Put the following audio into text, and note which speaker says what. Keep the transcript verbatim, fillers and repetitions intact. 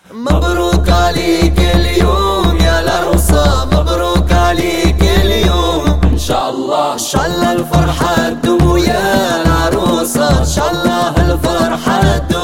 Speaker 1: مبروك عليك اليوم يا العروسة، مبروك عليك اليوم. إن شاء الله إن شاء الله الفرحة تدوم يا العروسة، إن شاء الله الفرحة تدوم.